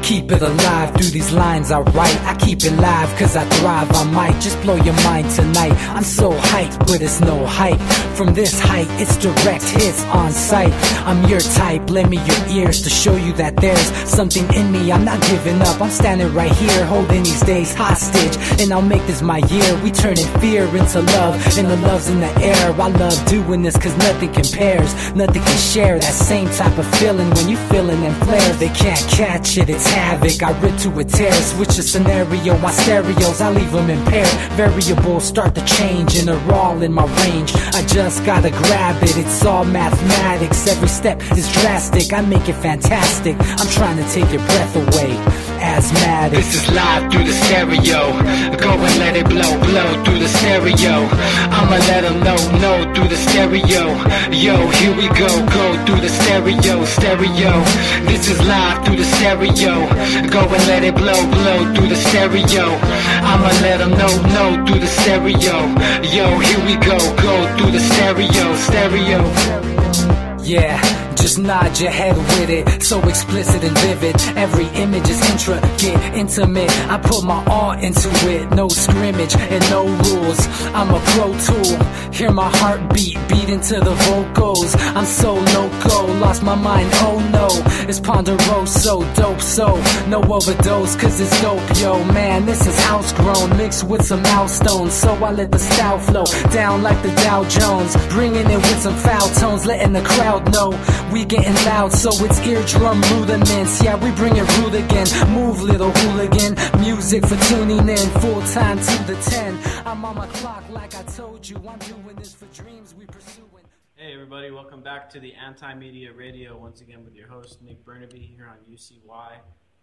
Keep it alive through these lines I write. I keep it live cause I thrive. I might just blow your mind tonight. I'm so hyped, but it's no hype. From this height, it's direct hits on sight. I'm your type, lend me your ears to show you that there's something in me. I'm not giving up, I'm standing right here, holding these days hostage. And I'll make this my year. We turning fear into love, and the love's in the air. I love doing this cause nothing compares. Nothing can share that same type of feeling when you feeling and flare. They can't catch it, it's havoc. I rip to a tear, switch a scenario. My stereos, I leave them impaired. Variables start to change and they're all in my range. I just gotta grab it, it's all mathematics. Every step is drastic, I make it fantastic. I'm trying to take your breath away. Asthmatic. This is live through the stereo. Go and let it blow, blow through the stereo. I'ma let them know through the stereo. Yo, here we go through the stereo, stereo. This is live through the stereo. Go and let it blow, blow through the stereo. I'ma let them know through the stereo. Yo, here we go through the stereo, stereo. Yeah, just nod your head with it, so explicit and vivid. Every image is intricate, intimate. I put my all into it, no scrimmage and no rules. I'm a pro tool, hear my heartbeat, beat into the vocals. I'm so loco, lost my mind, oh no. It's Ponderoso, dope, so no overdose, cause it's dope, yo. Man, this is house grown, mixed with some milestones. So I let the style flow down like the Dow Jones, bringing it with some foul tones, letting the crowd know we getting loud, so it's eardrum rudiments. Yeah, we bring it rude again. Move, little hooligan. Music for tuning in, full time to the 10. I'm on my clock like I told you. I'm doing this for dreams we pursuing. Hey everybody, welcome back to the Anti-Media Radio, once again with your host Nick Burnaby here on UCY.TV.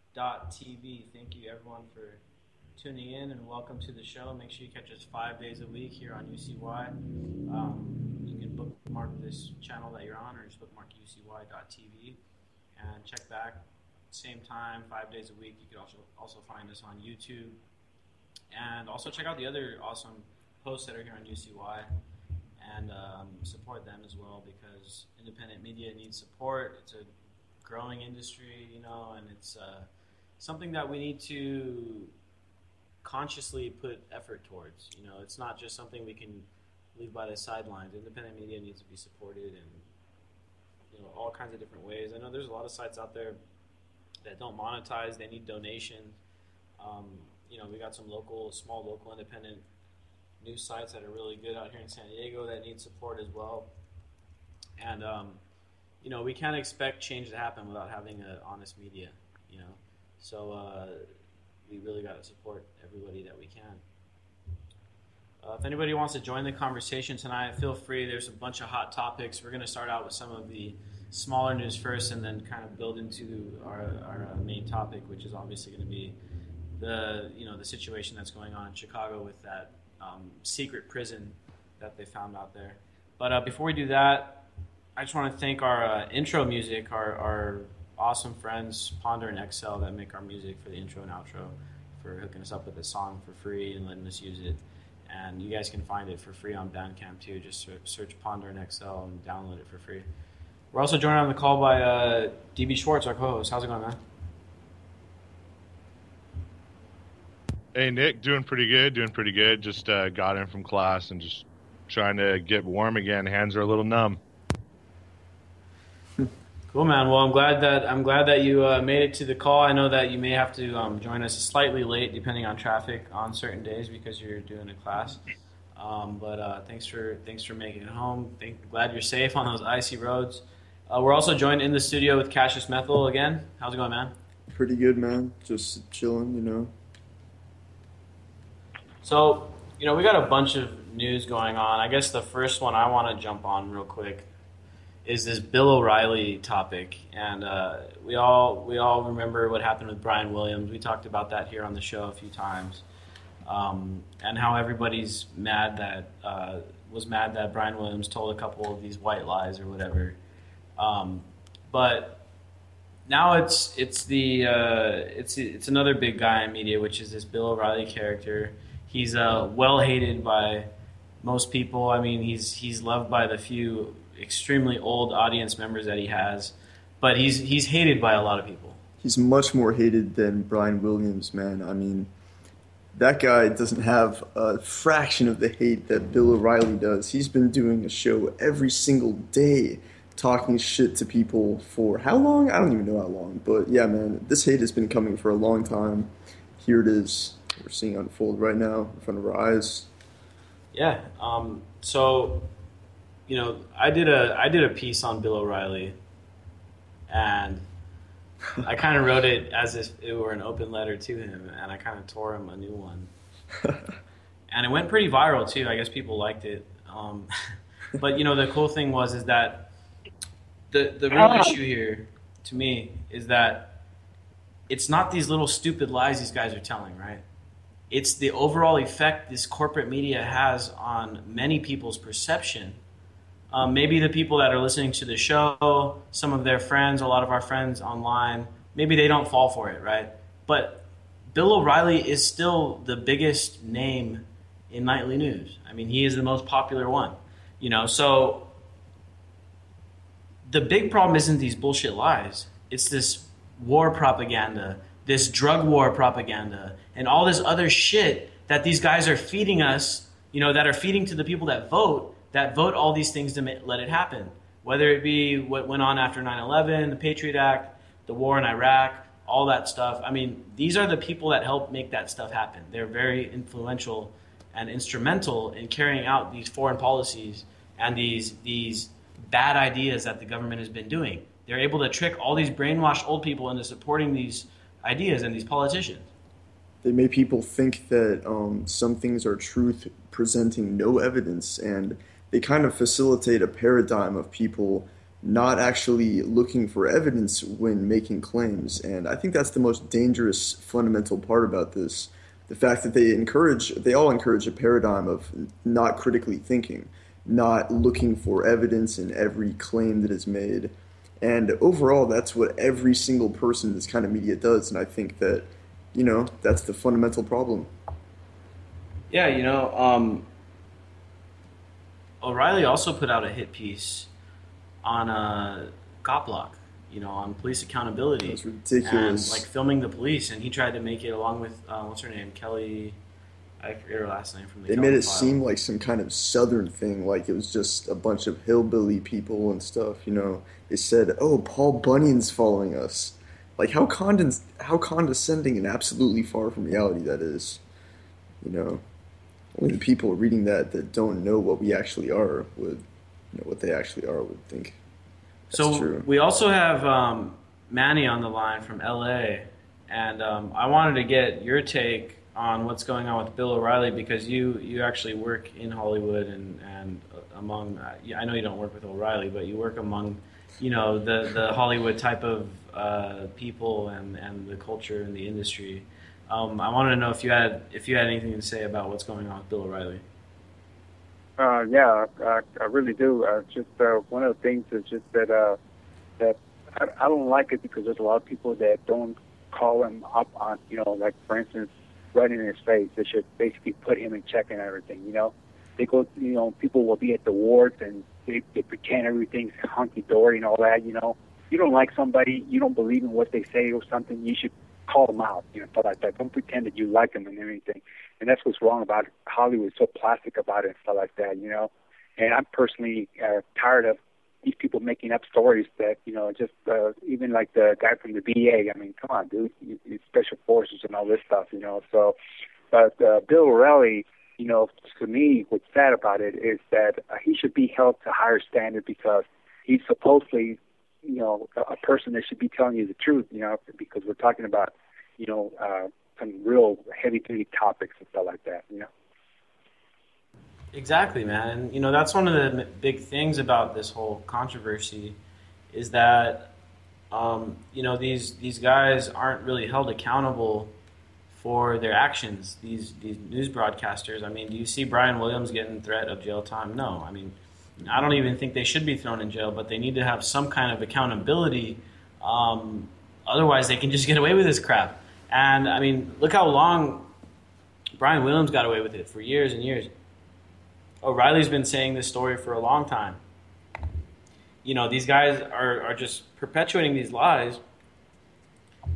Thank you everyone for tuning in and welcome to the show. Make sure you catch us 5 days a week here on UCY. You can bookmark this channel that you're on or just bookmark UCY.TV and check back same time 5 days a week. You can also find us on YouTube and also check out the other awesome hosts that are here on UCY and support them as well, because independent media needs support. It's a growing industry, you know, and it's something that we need to consciously put effort towards. You know, it's not just something we can leave by the sidelines. Independent media needs to be supported in, you know, all kinds of different ways. I know there's a lot of sites out there that don't monetize. They need donations. You know, we got some small local independent news sites that are really good out here in San Diego that need support as well. And, you know, we can't expect change to happen without having an honest media, you know. So we really got to support everybody that we can. If anybody wants to join the conversation tonight, feel free. There's a bunch of hot topics. We're going to start out with some of the smaller news first and then kind of build into our main topic, which is obviously going to be the situation that's going on in Chicago with that secret prison that they found out there. But before we do that, I just want to thank our intro music, our awesome friends Ponder and Excel that make our music for the intro and outro, for hooking us up with this song for free and letting us use it. And you guys can find it for free on Bandcamp too. Just search Ponder and Excel and download it for free. We're also joined on the call by DB Schwartz, our co-host. How's it going, man? Hey, Nick, doing pretty good. Just got in from class and just trying to get warm again. Hands are a little numb. Cool, man. Well, I'm glad that you made it to the call. I know that you may have to join us slightly late, depending on traffic on certain days because you're doing a class. But thanks for making it home. Glad you're safe on those icy roads. We're also joined in the studio with Cassius Methel again. How's it going, man? Pretty good, man. Just chilling, you know. So, you know, we got a bunch of news going on. I guess the first one I want to jump on real quick is this Bill O'Reilly topic, and we all remember what happened with Brian Williams. We talked about that here on the show a few times, and how everybody's mad that Brian Williams told a couple of these white lies or whatever. But now it's another big guy in media, which is this Bill O'Reilly character. He's well hated by most people. I mean, he's loved by the few extremely old audience members that he has, but he's hated by a lot of people. he's much more hated than Brian Williams, man. I mean, that guy doesn't have a fraction of the hate that Bill O'Reilly does. He's been doing a show every single day, talking shit to people for how long? I don't even know how long. But yeah, man, this hate has been coming for a long time. Here it is. We're seeing it unfold right now in front of our eyes. Yeah. So, you know, I did a piece on Bill O'Reilly, and I kind of wrote it as if it were an open letter to him, and I kind of tore him a new one. And it went pretty viral, too. I guess people liked it. But, you know, the cool thing is that the real issue here, to me, is that it's not these little stupid lies these guys are telling, right? It's the overall effect this corporate media has on many people's perception. Maybe the people that are listening to the show, some of their friends, a lot of our friends online, maybe they don't fall for it, right? But Bill O'Reilly is still the biggest name in nightly news. I mean, he is the most popular one, you know. So the big problem isn't these bullshit lies. It's this war propaganda, this drug war propaganda, and all this other shit that these guys are feeding us, you know, that are feeding to the people that vote all these things to let it happen. Whether it be what went on after 9/11, the Patriot Act, the war in Iraq, all that stuff. I mean, these are the people that help make that stuff happen. They're very influential and instrumental in carrying out these foreign policies and these bad ideas that the government has been doing. They're able to trick all these brainwashed old people into supporting these ideas and these politicians. They make people think that some things are truth presenting no evidence, and they kind of facilitate a paradigm of people not actually looking for evidence when making claims. And I think that's the most dangerous fundamental part about this. The fact that they all encourage a paradigm of not critically thinking, not looking for evidence in every claim that is made. And overall, that's what every single person in this kind of media does. And I think that, you know, that's the fundamental problem. Yeah, you know, O'Reilly also put out a hit piece on Cop Block, you know, on police accountability. That's ridiculous. And, like, filming the police, and he tried to make it along with, what's her name, Kelly, I forget her last name from the They made it seem like some kind of southern thing, like it was just a bunch of hillbilly people and stuff, you know. They said, oh, Paul Bunyan's following us. Like, how condescending and absolutely far from reality that is, you know. Only the people reading that don't know what we actually are would, you know, what they actually are would think. That's true. We also have Manny on the line from LA, and I wanted to get your take on what's going on with Bill O'Reilly, because you actually work in Hollywood and among, I know you don't work with O'Reilly, but you work among, you know, the Hollywood type of people and the culture and the industry. I wanted to know if you had anything to say about what's going on with Bill O'Reilly. Yeah, I really do. Just one of the things is just that I don't like it because there's a lot of people that don't call him up on, you know, like, for instance, right in his face. They should basically put him in check and everything, you know. They go, you know, people will be at the wards and they pretend everything's hunky-dory and all that, you know. You don't like somebody, you don't believe in what they say or something, you should call them out, you know, stuff like that. Don't pretend that you like them and everything. And that's what's wrong about Hollywood, so plastic about it and stuff like that, you know. And I'm personally tired of these people making up stories that, you know, just even like the guy from the VA. I mean, come on, dude, you special forces and all this stuff, you know. So, but Bill O'Reilly, you know, to me, what's sad about it is that he should be held to a higher standard because he's supposedly, you know, a person that should be telling you the truth, you know, because we're talking about, you know, some real heavy-duty topics and stuff like that, you know. Exactly, man. And, you know, that's one of the big things about this whole controversy is that, you know, these guys aren't really held accountable for their actions, these news broadcasters. I mean, do you see Brian Williams getting threat of jail time? No. I mean, I don't even think they should be thrown in jail, but they need to have some kind of accountability. Otherwise, they can just get away with this crap. And, I mean, look how long Brian Williams got away with it, for years and years. O'Reilly's been saying this story for a long time. You know, these guys are just perpetuating these lies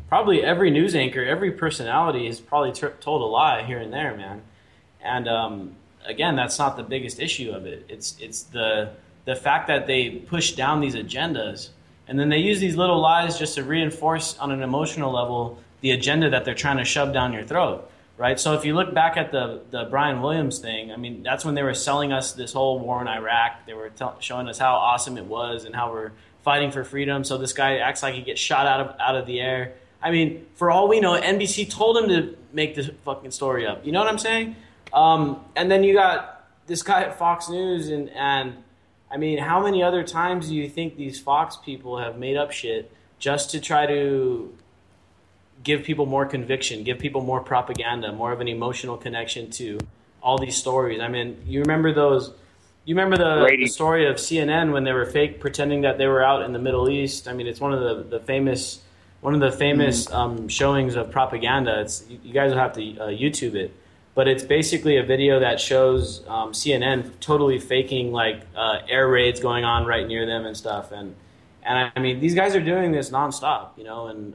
probably every news anchor, every personality has probably told a lie here and there, man. And again, that's not the biggest issue of it. It's the fact that they push down these agendas, and then they use these little lies just to reinforce on an emotional level the agenda that they're trying to shove down your throat, right? So if you look back at the Brian Williams thing, I mean, that's when they were selling us this whole war in Iraq. They were showing us how awesome it was and how we're fighting for freedom. So this guy acts like he gets shot out of the air. I mean, for all we know, NBC told him to make this fucking story up. You know what I'm saying? And then you got this guy at Fox News, and I mean, how many other times do you think these Fox people have made up shit just to try to give people more conviction, give people more propaganda, more of an emotional connection to all these stories? I mean, you remember the story of CNN when they were fake pretending that they were out in the Middle East? I mean, it's one of the famous showings of propaganda. You guys will have to YouTube it. But it's basically a video that shows CNN totally faking like air raids going on right near them and stuff. And I mean, these guys are doing this nonstop, you know. And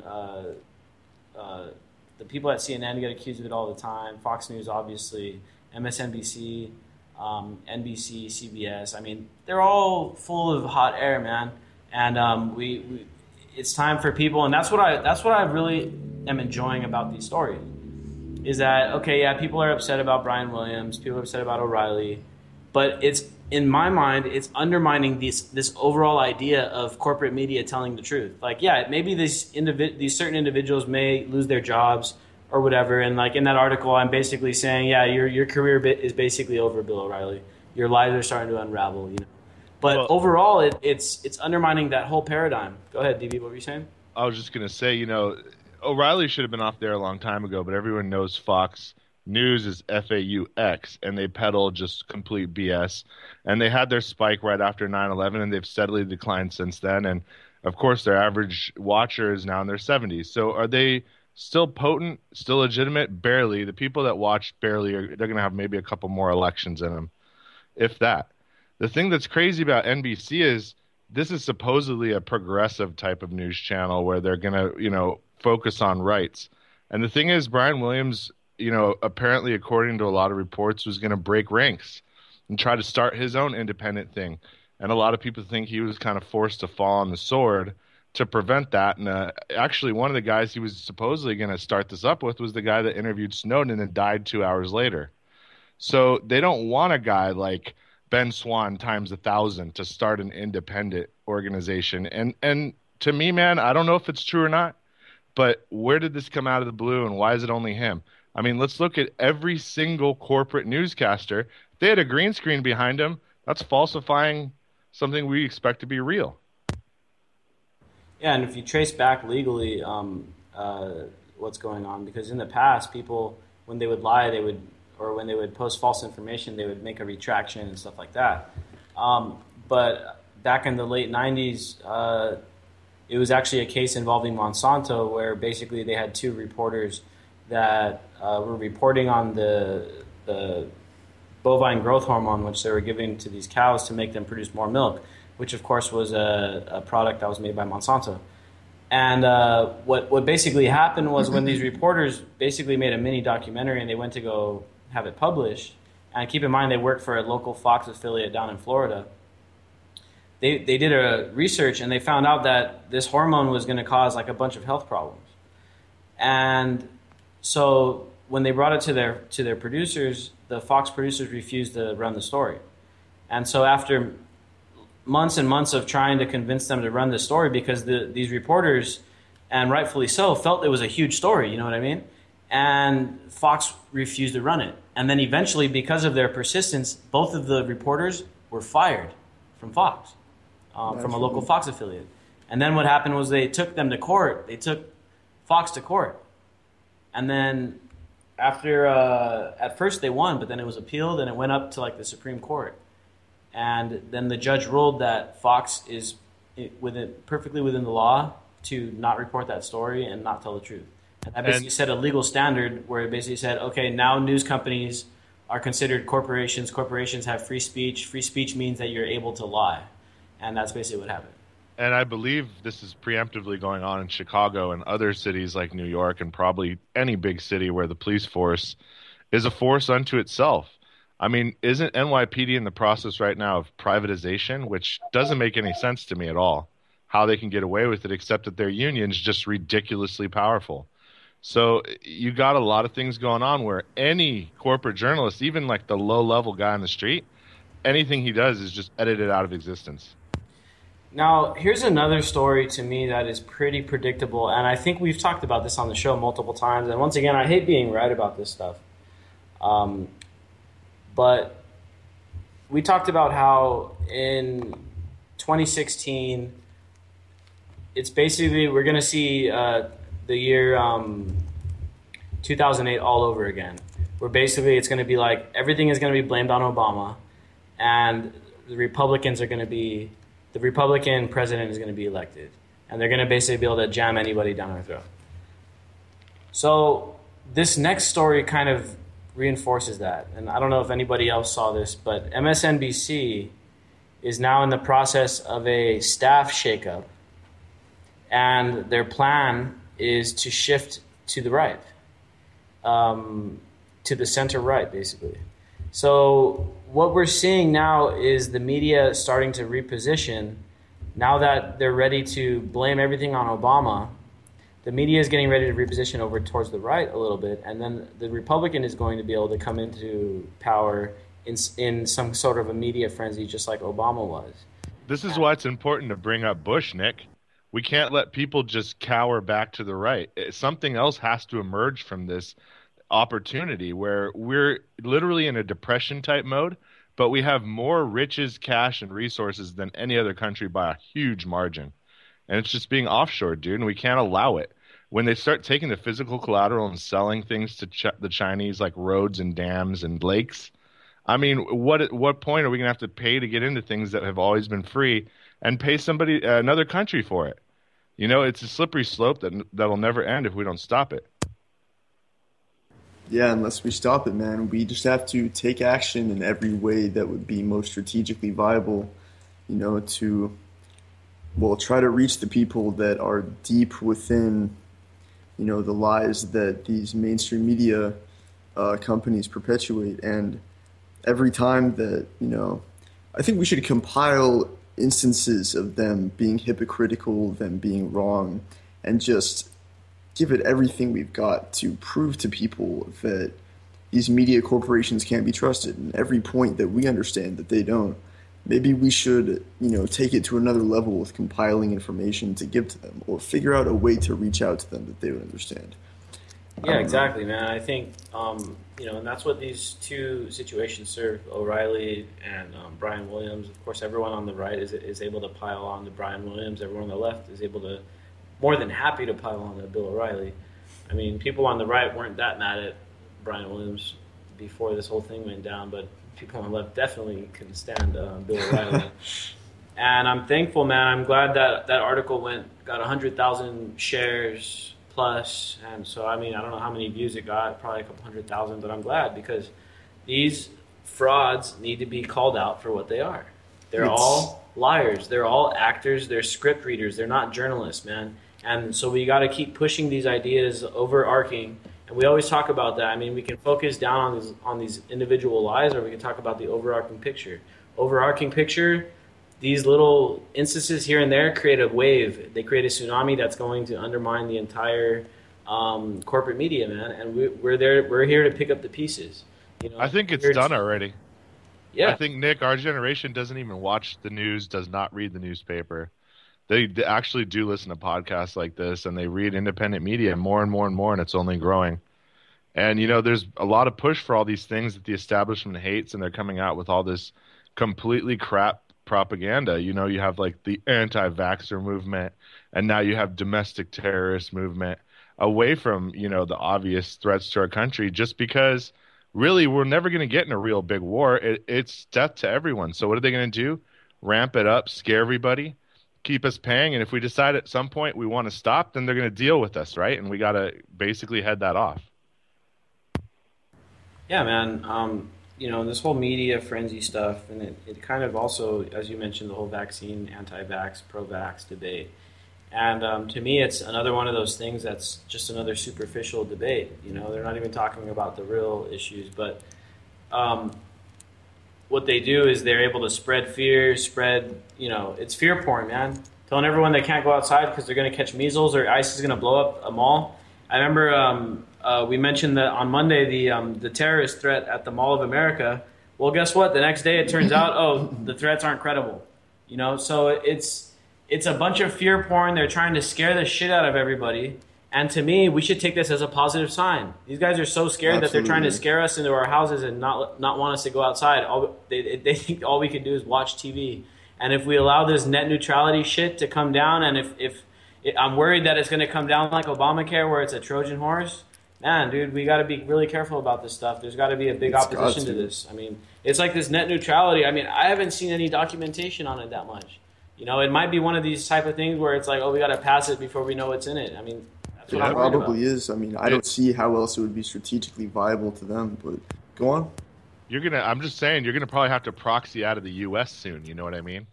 the people at CNN get accused of it all the time. Fox News, obviously, MSNBC, NBC, CBS. I mean, they're all full of hot air, man. And it's time for people, and that's what I really am enjoying about these stories. Is that, okay, yeah, people are upset about Brian Williams, people are upset about O'Reilly, but it's, in my mind, it's undermining this overall idea of corporate media telling the truth. Like, yeah, maybe these certain individuals may lose their jobs or whatever, and like in that article, I'm basically saying, yeah, your career is basically over, Bill O'Reilly. Your lies are starting to unravel, you know. But overall, it's undermining that whole paradigm. Go ahead, DB, what were you saying? I was just going to say, you know, O'Reilly should have been off there a long time ago, but everyone knows Fox News is FAUX, and they peddle just complete BS. And they had their spike right after 9/11, and they've steadily declined since then. And, of course, their average watcher is now in their 70s. So are they still potent, still legitimate? Barely. The people that watch barely, they're going to have maybe a couple more elections in them, if that. The thing that's crazy about NBC is this is supposedly a progressive type of news channel where they're going to, you know, focus on rights. And the thing is, Brian Williams, you know, apparently, according to a lot of reports, was going to break ranks and try to start his own independent thing. And a lot of people think he was kind of forced to fall on the sword to prevent that. And actually, one of the guys he was supposedly going to start this up with was the guy that interviewed Snowden and died 2 hours later. So they don't want a guy like Ben Swann times 1,000 to start an independent organization. And to me, man, I don't know if it's true or not, but where did this come out of the blue, and why is it only him? I mean, let's look at every single corporate newscaster. If they had a green screen behind them, that's falsifying something we expect to be real. Yeah, and if you trace back legally what's going on, because in the past, people, when they would lie, when they would post false information, they would make a retraction and stuff like that. But back in the late 90s, it was actually a case involving Monsanto where basically they had two reporters that were reporting on the bovine growth hormone, which they were giving to these cows to make them produce more milk, which of course was a product that was made by Monsanto. And what basically happened was when these reporters basically made a mini documentary and they went to go have it published, and keep in mind they worked for a local Fox affiliate down in Florida, they did a research and they found out that this hormone was going to cause like a bunch of health problems. And so when they brought it to their producers, the Fox producers refused to run the story. And so after months and months of trying to convince them to run this story, because these reporters, and rightfully so, felt it was a huge story, you know what I mean? And Fox refused to run it. And then eventually, because of their persistence, both of the reporters were fired from Fox, from a local Fox affiliate. And then what happened was they took them to court. They took Fox to court. And then after, at first they won, but then it was appealed and it went up to like the Supreme Court. And then the judge ruled that Fox is perfectly within the law to not report that story and not tell the truth. And that basically set a legal standard where it basically said, okay, now news companies are considered corporations. Corporations have free speech. Free speech means that you're able to lie. And that's basically what happened. And I believe this is preemptively going on in Chicago and other cities like New York and probably any big city where the police force is a force unto itself. I mean, isn't NYPD in the process right now of privatization, which doesn't make any sense to me at all, how they can get away with it, except that their union's just ridiculously powerful. So you got a lot of things going on where any corporate journalist, even like the low-level guy on the street, anything he does is just edited out of existence. Now, here's another story to me that is pretty predictable, and I think we've talked about this on the show multiple times, and once again, I hate being right about this stuff. But we talked about how in 2016, it's basically, we're going to see the year 2008 all over again, where basically it's going to be like everything is going to be blamed on Obama, and the Republican president is going to be elected, and they're going to basically be able to jam anybody down our throat. So this next story kind of reinforces that, and I don't know if anybody else saw this, but MSNBC is now in the process of a staff shakeup, and their plan is to shift to the right, to the center right, basically. So what we're seeing now is the media starting to reposition. Now that they're ready to blame everything on Obama, the media is getting ready to reposition over towards the right a little bit, and then the Republican is going to be able to come into power in some sort of a media frenzy, just like Obama was. This is why it's important to bring up Bush, Nick. We can't let people just cower back to the right. Something else has to emerge from this opportunity where we're literally in a depression type mode, but we have more riches, cash, and resources than any other country by a huge margin. And it's just being offshored, dude, and we can't allow it. When they start taking the physical collateral and selling things to the Chinese, like roads and dams and lakes, I mean, what point are we going to have to pay to get into things that have always been free and pay somebody, another country for it? You know, it's a slippery slope that'll never end if we don't stop it. Yeah, unless we stop it, man. We just have to take action in every way that would be most strategically viable, you know, to, well, try to reach the people that are deep within, you know, the lies that these mainstream media companies perpetuate. And every time that, you know, I think we should compile instances of them being hypocritical, them being wrong, and just give it everything we've got to prove to people that these media corporations can't be trusted. And every point that we understand that they don't, maybe we should, you know, take it to another level with compiling information to give to them, or figure out a way to reach out to them that they would understand. Yeah, exactly, man. I think, you know, and that's what these two situations serve, O'Reilly and Brian Williams. Of course, everyone on the right is able to pile on to Brian Williams. Everyone on the left is able to, more than happy to pile on to Bill O'Reilly. I mean, people on the right weren't that mad at Brian Williams before this whole thing went down, but people on the left definitely couldn't stand Bill O'Reilly. And I'm thankful, man. I'm glad that article got 100,000 shares plus. And so, I mean, I don't know how many views it got, probably a couple 100,000, but I'm glad because these frauds need to be called out for what they are. They're all liars. They're all actors. They're script readers. They're not journalists, man. And so we got to keep pushing these ideas overarching. And we always talk about that. I mean, we can focus down on these individual lies, or we can talk about the overarching picture. Overarching picture, these little instances here and there create a wave. They create a tsunami that's going to undermine the entire corporate media, man. And we're there. We're here to pick up the pieces. You know, I think it's done already. Yeah. I think, Nick, our generation doesn't even watch the news, does not read the newspaper. They actually do listen to podcasts like this, and they read independent media more and more and more, and it's only growing. And, you know, there's a lot of push for all these things that the establishment hates, and they're coming out with all this completely crap propaganda. You know, you have, like, the anti-vaxxer movement, and now you have domestic terrorist movement away from, you know, the obvious threats to our country just because, really, we're never going to get in a real big war. It's death to everyone. So what are they going to do? Ramp it up, scare everybody, keep us paying, and if we decide at some point we want to stop, then they're going to deal with us, right? And we got to basically head that off. Yeah, man. this whole media frenzy stuff, and it kind of also, as you mentioned, the whole vaccine, anti-vax, pro-vax debate. And to me, it's another one of those things that's just another superficial debate. They're not even talking about the real issues. But what they do is they're able to spread fear, it's fear porn, man. Telling everyone they can't go outside because they're going to catch measles or ICE is going to blow up a mall. I remember we mentioned that on Monday, the terrorist threat at the Mall of America. Well, guess what? The next day it turns out, the threats aren't credible. So it's a bunch of fear porn. They're trying to scare the shit out of everybody. And to me, we should take this as a positive sign. These guys are so scared that they're trying to scare us into our houses and not want us to go outside. They think all we can do is watch TV. And if we allow this net neutrality shit to come down, and if I'm worried that it's going to come down like Obamacare where it's a Trojan horse, man, dude, we got to be really careful about this stuff. There's got to be a big opposition to this. I mean, it's like this net neutrality. I mean, I haven't seen any documentation on it that much. It might be one of these type of things where it's like, oh, we got to pass it before we know what's in it. I mean, that's what I'm worried about. It probably is. I mean, I don't see how else it would be strategically viable to them, but go on. I'm just saying, you're going to probably have to proxy out of the U.S. soon. You know what I mean?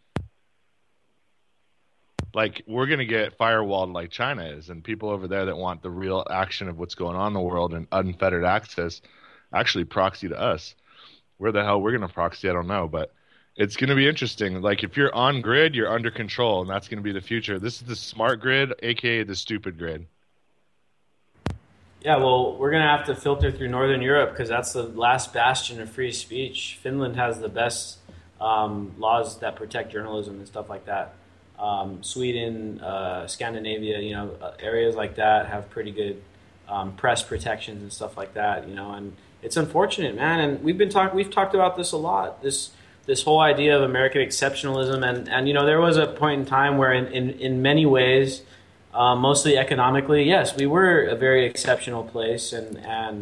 Like, we're going to get firewalled like China is, and people over there that want the real action of what's going on in the world and unfettered access actually proxy to us. Where the hell we're going to proxy, I don't know, but it's going to be interesting. Like, if you're on grid, you're under control, and that's going to be the future. This is the smart grid, a.k.a. the stupid grid. Yeah, well, we're going to have to filter through Northern Europe because that's the last bastion of free speech. Finland has the best laws that protect journalism and stuff like that. Sweden, Scandinavia, areas like that have pretty good press protections and stuff like that, and it's unfortunate, man. And we've talked about this a lot, this whole idea of American exceptionalism. And there was a point in time where in many ways, mostly economically, yes, we were a very exceptional place, and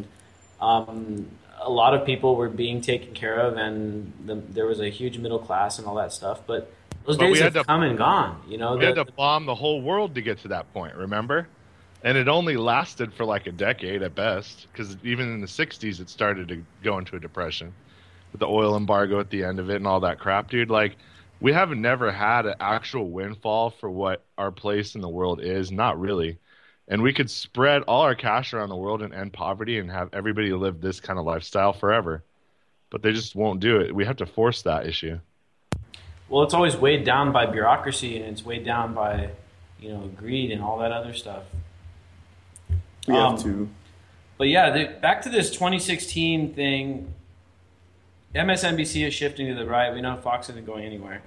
a lot of people were being taken care of, and there was a huge middle class and all that stuff, but those days have come and gone. We had to bomb the whole world to get to that point, remember? And it only lasted for like a decade at best, because even in the 60s it started to go into a depression with the oil embargo at the end of it and all that crap, dude. Like, we have never had an actual windfall for what our place in the world is, not really. And we could spread all our cash around the world and end poverty and have everybody live this kind of lifestyle forever. But they just won't do it. We have to force that issue. Well, it's always weighed down by bureaucracy, and it's weighed down by, greed and all that other stuff. We have to. But yeah, back to this 2016 thing. MSNBC is shifting to the right. We know Fox isn't going anywhere.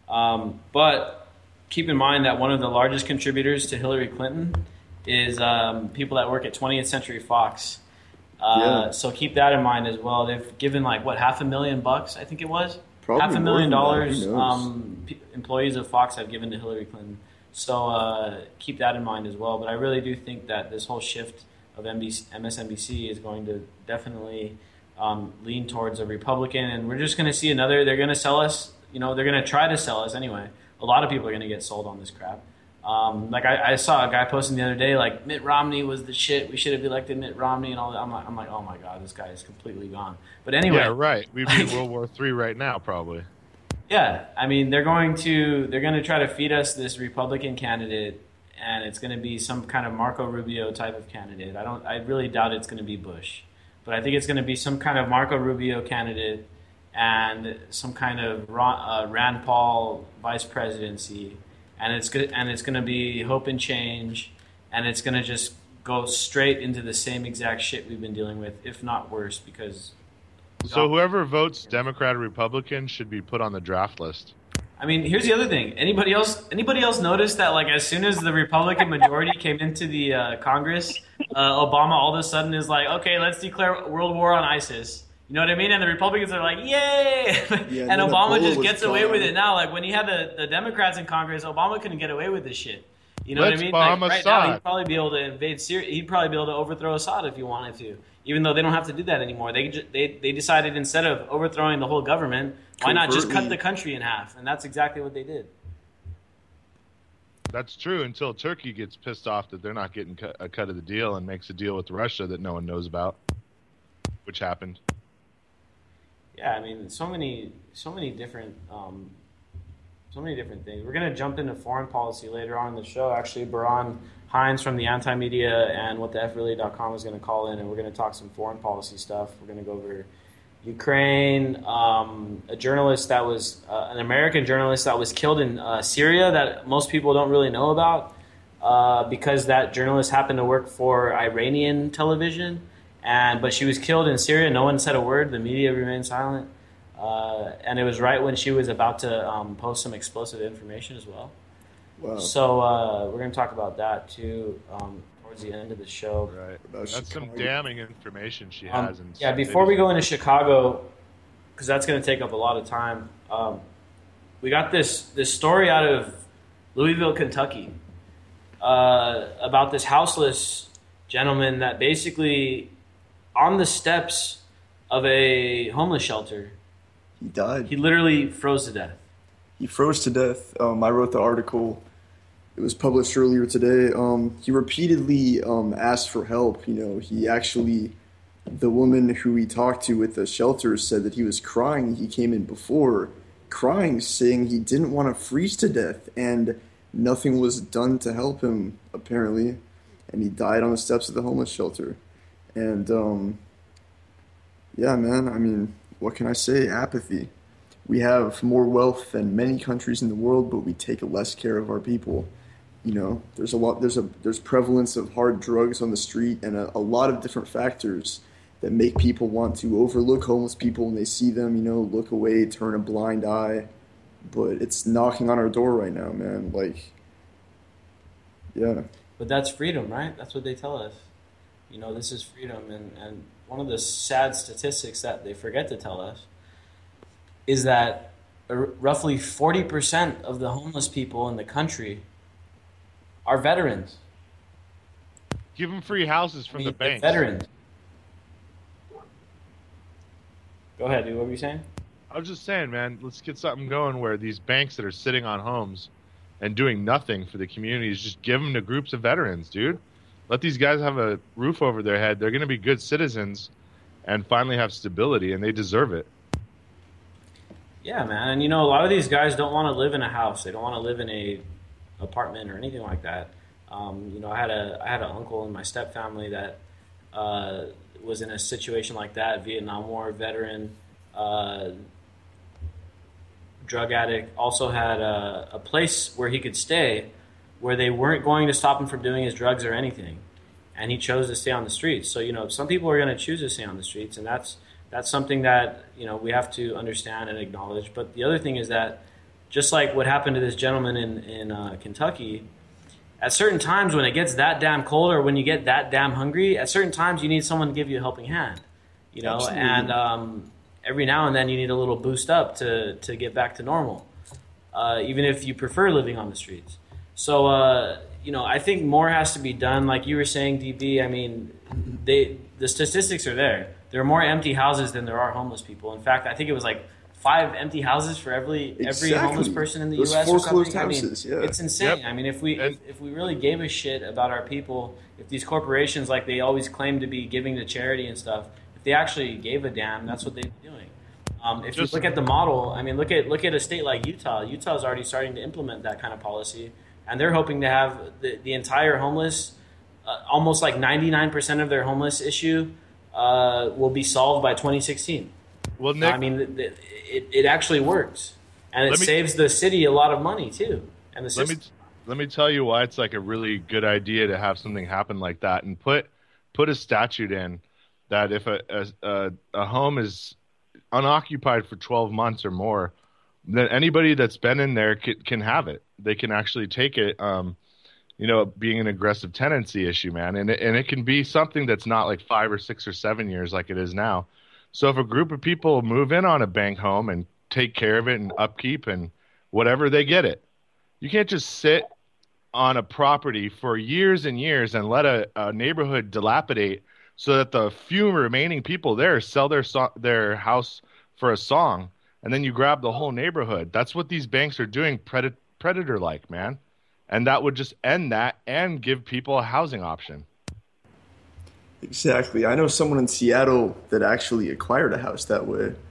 But keep in mind that one of the largest contributors to Hillary Clinton is people that work at 20th Century Fox. So keep that in mind as well. They've given $500,000, I think it was. Probably $500,000 employees of Fox have given to Hillary Clinton. So keep that in mind as well. But I really do think that this whole shift of MSNBC is going to definitely lean towards a Republican. And we're just going to see they're going to sell us, they're going to try to sell us anyway. A lot of people are going to get sold on this crap. I saw a guy posting the other day, like, Mitt Romney was the shit. We should have elected Mitt Romney and all that. I'm like, oh my God, this guy is completely gone. But anyway. Yeah, right. We'd be in World War III right now, probably. Yeah. I mean, they're going to try to feed us this Republican candidate, and it's going to be some kind of Marco Rubio type of candidate. I really doubt it's going to be Bush, but I think it's going to be some kind of Marco Rubio candidate and some kind of Rand Paul vice presidency. And it's good, and it's going to be hope and change, and it's going to just go straight into the same exact shit we've been dealing with, if not worse. Because whoever votes Democrat or Republican should be put on the draft list. I mean, here's the other thing. Anybody else notice that, like, as soon as the Republican majority came into the Congress, Obama all of a sudden is like, okay, let's declare world war on ISIS. You know what I mean? And the Republicans are like, yay! Yeah, and Obama just gets away with it now. Like, when he had the Democrats in Congress, Obama couldn't get away with this shit. You know what I mean? Like, right now, he'd probably be able to invade Syria. He'd probably be able to overthrow Assad if he wanted to, even though they don't have to do that anymore. They decided instead of overthrowing the whole government, why not just cut the country in half? And that's exactly what they did. That's true until Turkey gets pissed off that they're not getting a cut of the deal and makes a deal with Russia that no one knows about, which happened. Yeah, I mean, so many different things. We're gonna jump into foreign policy later on in the show. Actually, Baran Hines from the Anti-Media and WhatTheFReally.com is gonna call in, and we're gonna talk some foreign policy stuff. We're gonna go over Ukraine, a journalist that was an American journalist that was killed in Syria that most people don't really know about because that journalist happened to work for Iranian television, but she was killed in Syria. No one said a word. The media remained silent, and it was right when she was about to post some explosive information as well. Wow. So we're going to talk about that too towards the end of the show. Right. About That's some Chicago. damning information she has. In Yeah, before we go into Chicago, because that's going to take up a lot of time, we got this story out of Louisville, Kentucky, about this houseless gentleman that basically, on the steps of a homeless shelter, He died. he literally froze to death. He froze to death. I wrote the article. It was published earlier today. He repeatedly asked for help. He actually, the woman who he talked to at the shelter said that he was crying. He came in before crying, saying he didn't want to freeze to death, and nothing was done to help him, apparently. And he died on the steps of the homeless shelter. And, yeah, man, I mean, what can I say? Apathy. We have more wealth than many countries in the world, but we take less care of our people. There's prevalence of hard drugs on the street and a lot of different factors that make people want to overlook homeless people when they see them, look away, turn a blind eye. But it's knocking on our door right now, man. Yeah. But that's freedom, right? That's what they tell us. This is freedom. And one of the sad statistics that they forget to tell us is that roughly 40% of the homeless people in the country are veterans. Give them free houses from the banks. Veterans. Go ahead, dude. What were you saying? I was just saying, man, let's get something going where these banks that are sitting on homes and doing nothing for the communities, just give them to groups of veterans, dude. Let these guys have a roof over their head. They're going to be good citizens and finally have stability, and they deserve it. Yeah, man. And, a lot of these guys don't want to live in a house. They don't want to live in a apartment or anything like that. I had an uncle in my step family that was in a situation like that, Vietnam War veteran, drug addict, also had a place where he could stay where they weren't going to stop him from doing his drugs or anything. And he chose to stay on the streets. So, some people are going to choose to stay on the streets, and that's something that, we have to understand and acknowledge. But the other thing is that just like what happened to this gentleman in Kentucky, at certain times when it gets that damn cold or when you get that damn hungry, at certain times you need someone to give you a helping hand, Absolutely. and every now and then you need a little boost up to get back to normal, even if you prefer living on the streets. So, I think more has to be done. Like you were saying, DB, I mean, the statistics are there. There are more empty houses than there are homeless people. In fact, I think it was like 5 empty houses for every homeless person in the Those U.S. or foreclosed something. houses, I mean, yeah. it's insane. Yep. I mean, if we really gave a shit about our people, if these corporations, like they always claim to be giving to charity and stuff, if they actually gave a damn, that's what they'd be doing. If you look at the model, I mean, look at a state like Utah. Utah's already starting to implement that kind of policy, and they're hoping to have the entire homeless, almost like 99% of their homeless issue will be solved by 2016. Well, Nick, I mean, it actually works, and it saves the city a lot of money too. And the system. let me tell you why it's like a really good idea to have something happen like that, and put a statute in that if a home is unoccupied for 12 months or more, then anybody that's been in there can have it. They can actually take it. Being an aggressive tenancy issue, man, and it can be something that's not like 5 or 6 or 7 years like it is now. So if a group of people move in on a bank home and take care of it and upkeep and whatever, they get it. You can't just sit on a property for years and years and let a neighborhood dilapidate so that the few remaining people there sell their house for a song, and then you grab the whole neighborhood. That's what these banks are doing, predator-like, man. And that would just end that and give people a housing option. Exactly. I know someone in Seattle that actually acquired a house that way.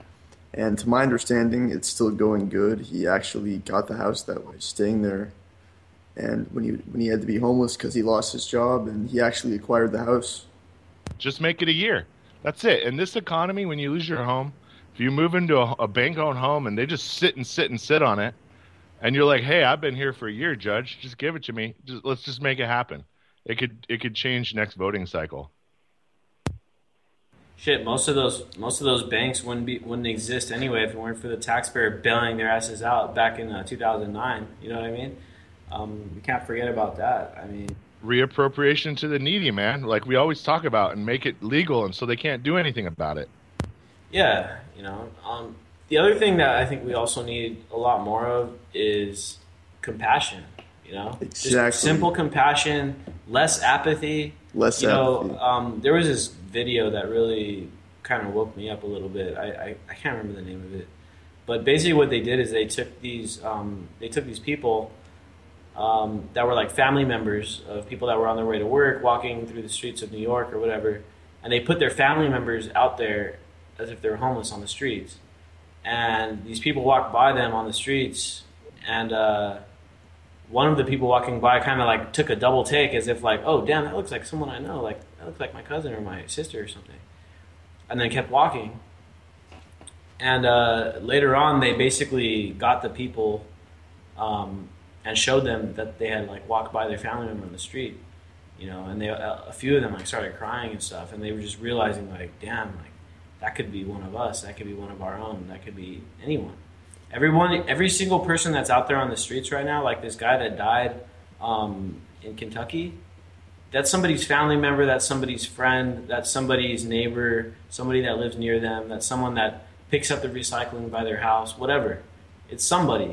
And to my understanding, it's still going good. He actually got the house that way, staying there. And when he had to be homeless because he lost his job, and he actually acquired the house. Just make it a year. That's it. In this economy, when you lose your home, if you move into a bank-owned home and they just sit on it, and you're like, "Hey, I've been here for a year, Judge. Just give it to me. Let's just make it happen." It could change next voting cycle. Shit, most of those banks wouldn't exist anyway if it weren't for the taxpayer bailing their asses out back in 2009. You know what I mean? We can't forget about that. I mean, reappropriation to the needy, man, like we always talk about, and make it legal, and so they can't do anything about it. Yeah, the other thing that I think we also need a lot more of is compassion. Exactly. Just simple compassion, less apathy. Less apathy. There was this video that really kind of woke me up a little bit. I can't remember the name of it, but basically what they did is they took these people that were like family members of people that were on their way to work, walking through the streets of New York or whatever, and they put their family members out there as if they were homeless on the streets. And these people walked by them on the streets, and one of the people walking by kind of like took a double take as if like, "Oh, damn, that looks like someone I know. Like, that looks like my cousin or my sister or something." And then kept walking. And later on, they basically got the people and showed them that they had like walked by their family member on the street, and a few of them like started crying and stuff, and they were just realizing like, damn, like that could be one of us, that could be one of our own, that could be anyone. Every single person that's out there on the streets right now, like this guy that died in Kentucky, that's somebody's family member, that's somebody's friend, that's somebody's neighbor, somebody that lives near them, that's someone that picks up the recycling by their house, whatever. It's somebody,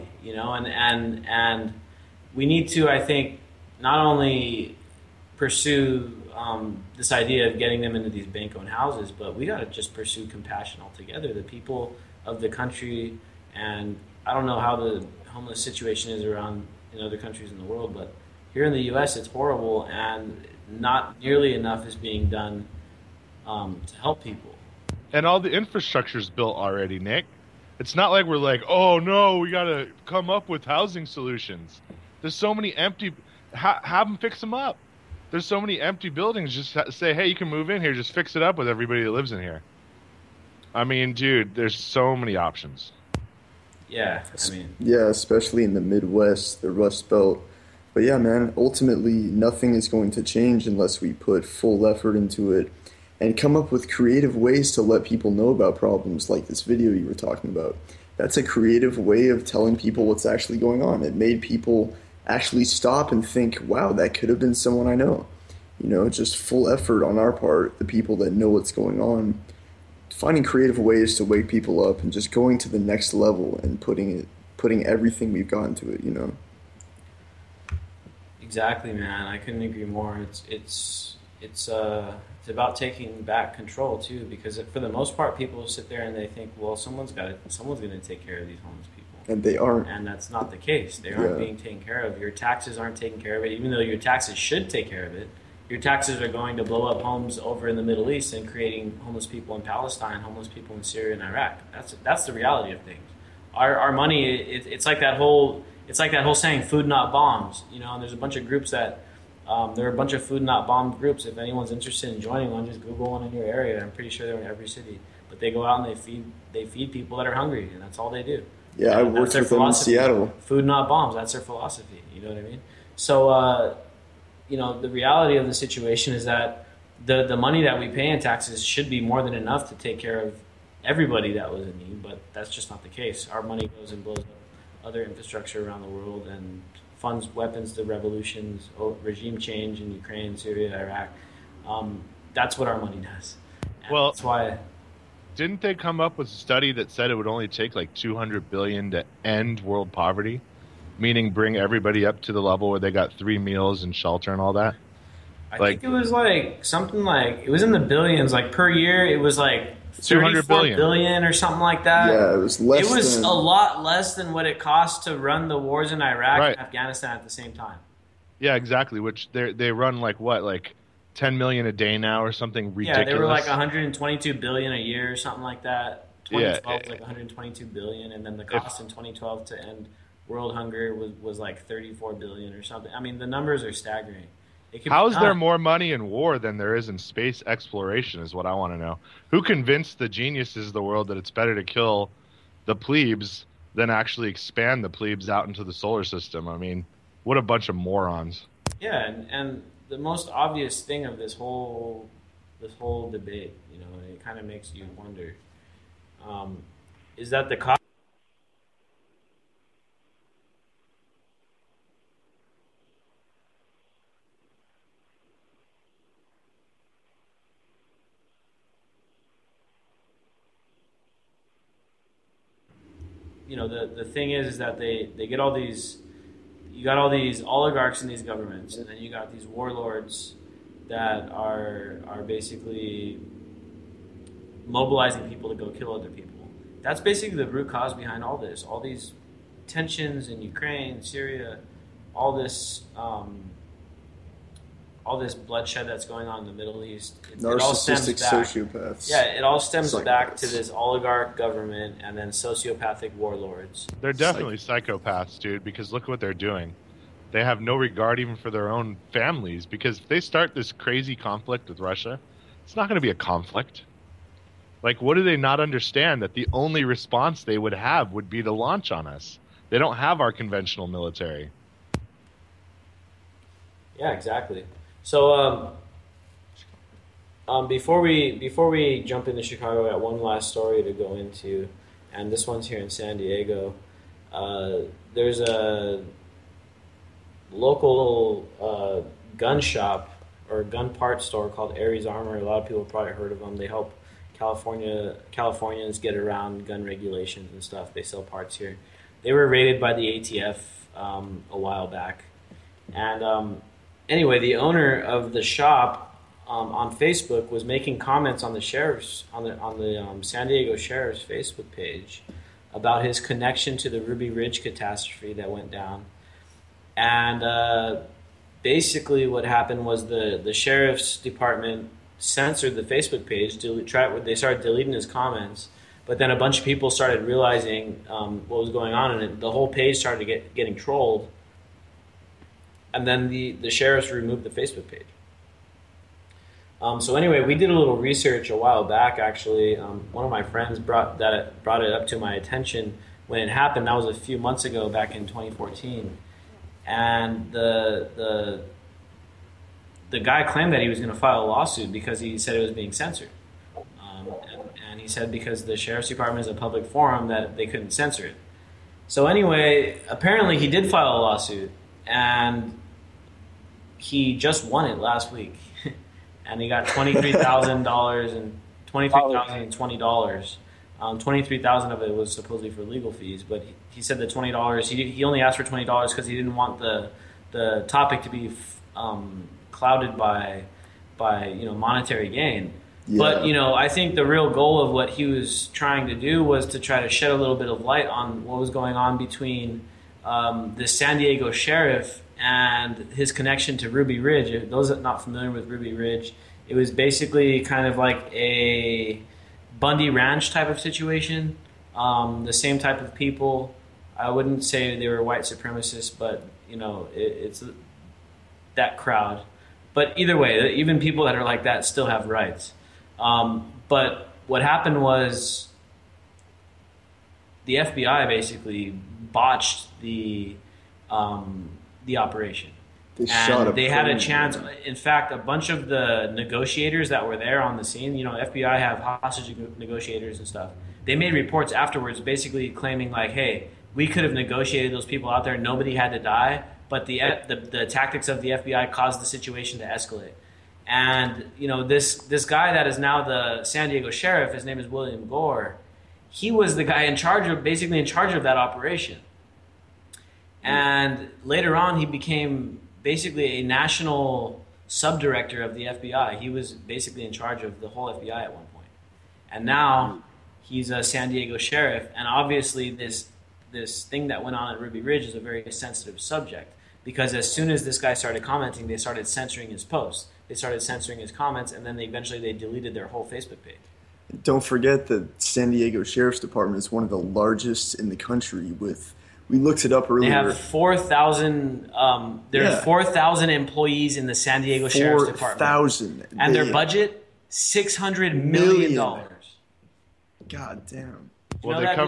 and we need to, I think, not only pursue this idea of getting them into these bank-owned houses, but we got to just pursue compassion altogether. The people of the country, and I don't know how the homeless situation is around in other countries in the world, but here in the U.S. it's horrible, and not nearly enough is being done to help people. And all the infrastructure's built already, Nick. It's not like we're like, "Oh no, we got to come up with housing solutions." There's so many empty, have them fix them up. There's so many empty buildings. Just say, "Hey, you can move in here. Just fix it up with everybody that lives in here." I mean, dude, there's so many options. Yeah, yeah, especially in the Midwest, the Rust Belt. But yeah, man, ultimately nothing is going to change unless we put full effort into it and come up with creative ways to let people know about problems like this video you were talking about. That's a creative way of telling people what's actually going on. It made people actually stop and think, wow, that could have been someone I know. Just full effort on our part, the people that know what's going on, finding creative ways to wake people up and just going to the next level and putting everything we've got into it, Exactly, man. I couldn't agree more. It's about taking back control too, because for the most part, people sit there and they think, well, someone's going to take care of these homeless people. And they aren't. And that's not the case. They aren't being taken care of. Your taxes aren't taking care of it, even though your taxes should take care of it. Your taxes are going to blow up homes over in the Middle East and creating homeless people in Palestine, homeless people in Syria and Iraq. That's the reality of things. Our money, it's like that whole saying, "Food not bombs." And there's a bunch of groups that there are a bunch of food not bomb groups. If anyone's interested in joining one, just Google one in your area. I'm pretty sure they're in every city. But they go out and they feed people that are hungry, and that's all they do. Yeah, I worked with them in Seattle. Food not bombs. That's their philosophy. You know what I mean? So, the reality of the situation is that the money that we pay in taxes should be more than enough to take care of everybody that was in need, but that's just not the case. Our money goes and blows up other infrastructure around the world and funds weapons to revolutions, regime change in Ukraine, Syria, Iraq. That's what our money does. And well, that's why. Didn't they come up with a study that said it would only take like $200 billion to end world poverty? Meaning bring everybody up to the level where they got 3 meals and shelter and all that? I think it was like something like, it was in the billions, like per year it was like 200 billion or something like that. Yeah, it was less. It was a lot less than what it cost to run the wars in Iraq and Afghanistan at the same time. Yeah, exactly. Which they run like 10 million a day now or something ridiculous. Yeah, they were like 122 billion a year or something like that. 2012 was like 122 billion, and then the cost in 2012 to end world hunger was like 34 billion or something. I mean, the numbers are staggering. How is there more money in war than there is in space exploration is what I want to know. Who convinced the geniuses of the world that it's better to kill the plebes than actually expand the plebes out into the solar system? I mean, what a bunch of morons. Yeah, and the most obvious thing of this whole debate, you know, and it kind of makes you wonder, is that the cost. You know, the thing is that they get all these, you got all these oligarchs in these governments, and then you got these warlords that are basically mobilizing people to go kill other people. That's basically the root cause behind all this. All these tensions in Ukraine, Syria, all this bloodshed that's going on in the Middle East. Narcissistic sociopaths. Yeah, it all stems back to this oligarch government and then sociopathic warlords. They're definitely psychopaths, dude, because look what they're doing. They have no regard even for their own families, because if they start this crazy conflict with Russia, it's not going to be a conflict. Like, what do they not understand? That the only response they would have would be to launch on us. They don't have our conventional military. Yeah, exactly. So, before we jump into Chicago, I got one last story to go into, and this one's here in San Diego. There's a local gun shop or gun part store called Aries Armor. A lot of people have probably heard of them. They help Californians get around gun regulations and stuff. They sell parts here. They were raided by the ATF a while back, and anyway, the owner of the shop on Facebook was making comments on the sheriff's on the San Diego Sheriff's Facebook page about his connection to the Ruby Ridge catastrophe that went down. And basically what happened was the sheriff's department censored the Facebook page. They started deleting his comments, but then a bunch of people started realizing what was going on, and the whole page started getting trolled. And then the sheriffs removed the Facebook page. So anyway, we did a little research a while back. Actually, one of my friends brought it up to my attention when it happened. That was a few months ago, back in 2014. And the guy claimed that he was going to file a lawsuit because he said it was being censored. And he said because the sheriff's department is a public forum that they couldn't censor it. So anyway, apparently he did file a lawsuit, and he just won it last week. And he got $23,000 and $23,020. $23,000 of it was supposedly for legal fees, but he said the $20. He only asked for $20 because he didn't want the topic to be clouded by monetary gain. Yeah. But I think the real goal of what he was trying to do was to try to shed a little bit of light on what was going on between the San Diego sheriff and his connection to Ruby Ridge. If those that are not familiar with Ruby Ridge, it was basically kind of like a Bundy Ranch type of situation. The same type of people. I wouldn't say they were white supremacists, but it's that crowd. But either way, even people that are like that still have rights. But what happened was the FBI basically botched the operation. They had a chance. In fact, a bunch of the negotiators that were there on the scene, FBI have hostage negotiators and stuff. They made reports afterwards basically claiming like, hey, we could have negotiated those people out there. Nobody had to die, but the tactics of the FBI caused the situation to escalate. And, this guy that is now the San Diego sheriff, his name is William Gore, he was the guy in charge of that operation. And later on, he became basically a national subdirector of the FBI. He was basically in charge of the whole FBI at one point. And now he's a San Diego sheriff. And obviously this thing that went on at Ruby Ridge is a very sensitive subject, because as soon as this guy started commenting, they started censoring his posts. They started censoring his comments, and then eventually they deleted their whole Facebook page. Don't forget that San Diego Sheriff's Department is one of the largest in the country. We looked it up earlier. They have 4,000. There's 4,000 employees in the San Diego Sheriff's Department. 4,000, and their budget $600 million. God damn. Well, they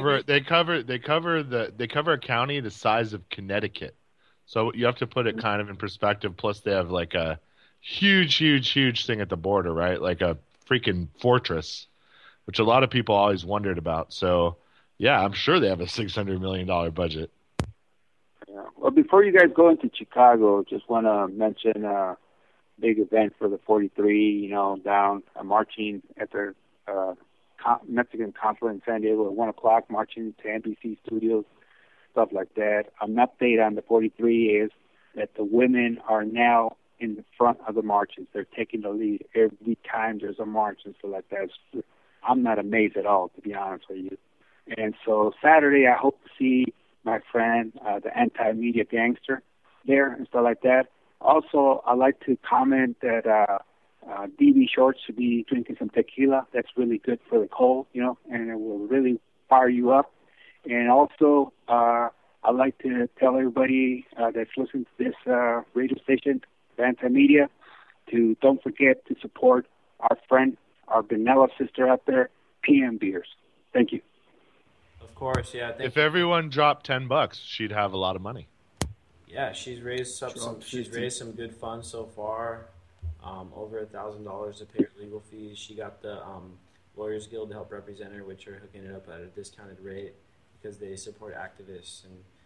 cover a county the size of Connecticut, so you have to put it kind of in perspective. Plus, they have like a huge thing at the border, right? Like a freaking fortress, which a lot of people always wondered about. So, yeah, I'm sure they have a $600 million budget. Yeah. Well, before you guys go into Chicago, just want to mention a big event for the 43, down marching at the Mexican consulate in San Diego at 1 o'clock, marching to NBC studios, stuff like that. An update on the 43 is that the women are now in the front of the marches. They're taking the lead every time there's a march and stuff like that. I'm not amazed at all, to be honest with you. And so Saturday, I hope to see my friend, the anti-media gangster, there and stuff like that. Also, I'd like to comment that DB Shorts should be drinking some tequila. That's really good for the cold, and it will really fire you up. And also, I'd like to tell everybody that's listening to this radio station, the anti-media, to don't forget to support our friend, our vanilla sister out there, PM Beers. Thank you. Of course, yeah. If everyone dropped $10, she'd have a lot of money. Yeah, she's raised some good funds so far. Over $1,000 to pay her legal fees. She got the Lawyers Guild to help represent her, which are hooking it up at a discounted rate because they support activists.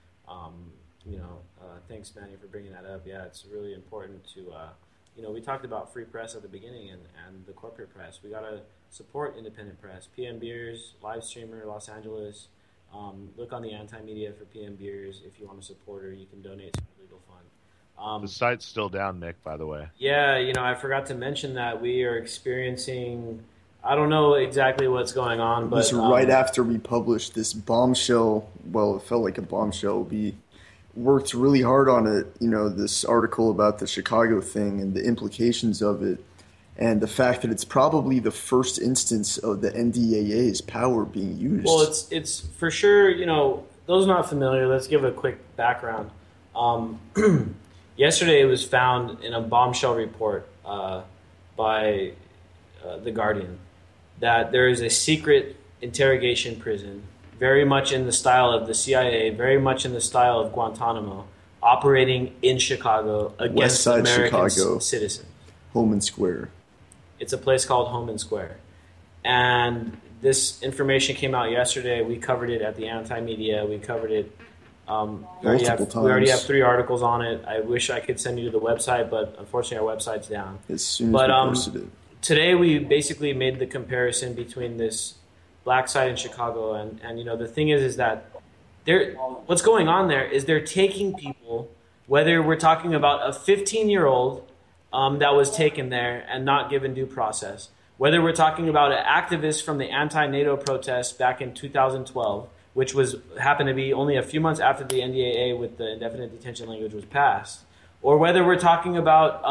And thanks, Manny, for bringing that up. Yeah, it's really important to we talked about free press at the beginning and the corporate press. We gotta support independent press. PM Beers, live streamer, Los Angeles. Look on the anti-media for PM Beers. If you want to support her, you can donate to her legal fund. The site's still down, Nick, by the way. Yeah, I forgot to mention that we are experiencing, I don't know exactly what's going on, but... It was right after we published this bombshell, well, it felt like a bombshell. We worked really hard on it, this article about the Chicago thing and the implications of it, and the fact that it's probably the first instance of the NDAA's power being used. Well, it's for sure, those not familiar, let's give a quick background. Yesterday it was found in a bombshell report by The Guardian that there is a secret interrogation prison, very much in the style of the CIA, very much in the style of Guantanamo, operating in Chicago against American citizens. Holman Square. It's a place called Holman Square. And this information came out yesterday. We covered it at the Anti-Media. We covered it. We already have 3 articles on it. I wish I could send you to the website, but unfortunately our website's down. As soon as we posted it. Today we basically made the comparison between this black site in Chicago and the thing is that what's going on there is they're taking people, whether we're talking about a 15-year-old that was taken there and not given due process, whether we're talking about an activist from the anti-NATO protests back in 2012, which happened to be only a few months after the NDAA with the indefinite detention language was passed, or whether we're talking about